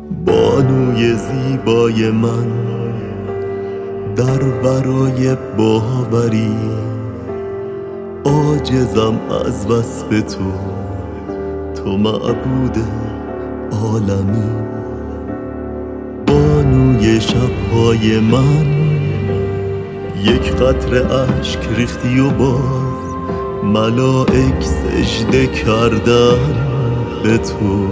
بانوی زیبای من در ورای باوری، عاجزم از وصف تو معبود عالمی. بانوی شبهای من، یک قطره اشک ریختی و باز ملائک سجده کردن به تو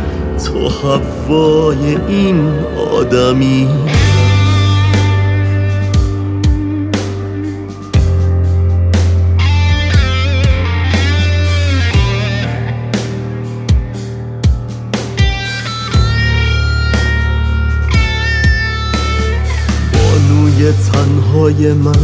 حوای این آدمی. بانوی تنهای من،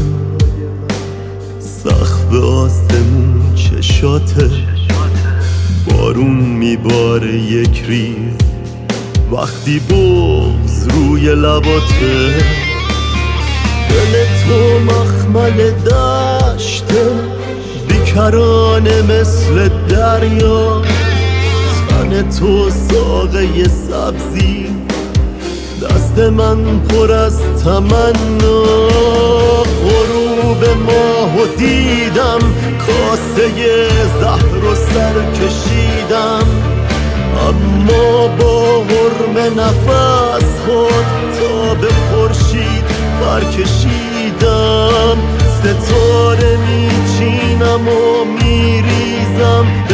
سقف آسمون چشاته، بارون میباره یک ریز وقتی بغض روی لباته. دل تو مخمل دشته، بیکرانه مثل دریا. تن تو ساقه سبزی، دست من پر از تمنا. غروب ماهو دیدم، کاسه زهر و سر کشیدم، اما با حرم نفس خود تا به خورشید برکشیدم. ستاره میچینم و میریزم به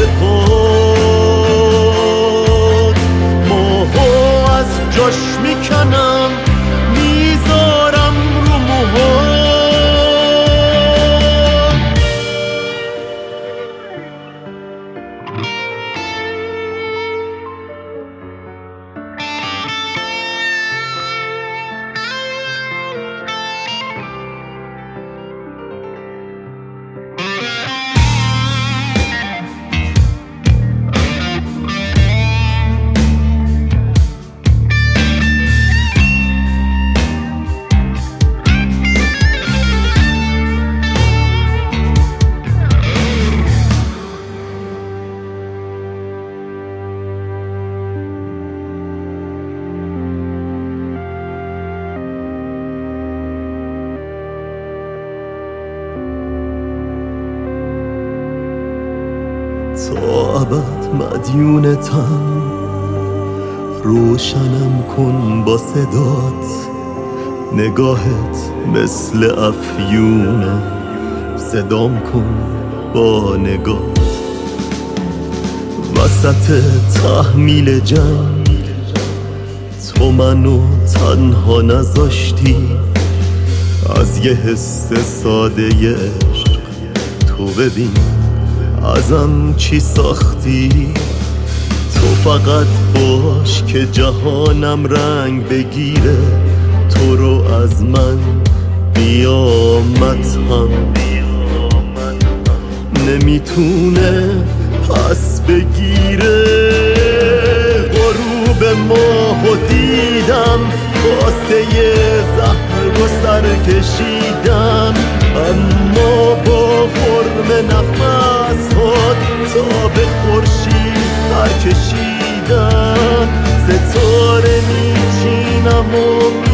پاد، ماهو از جاش میکنم میذارم رو موها. تا ابد مدیونتم، روشنم کن با صدات. نگاهت مثل افیونه، صدام کن با نگات. وسط تحمیل جنگ تو منو تنها نذاشتی. از یه حس ساده عشق تو ببین ازم چی ساختی. تو فقط باش که جهانم رنگ بگیره، تو رو از من قیامت هم نمیتونه پس بگیره. غروب ماهو دیدم، کاسه زهر و سر کشیدم، اما با حرم نفس هات تا به خورشید برکشیدم. ستاره میچینم و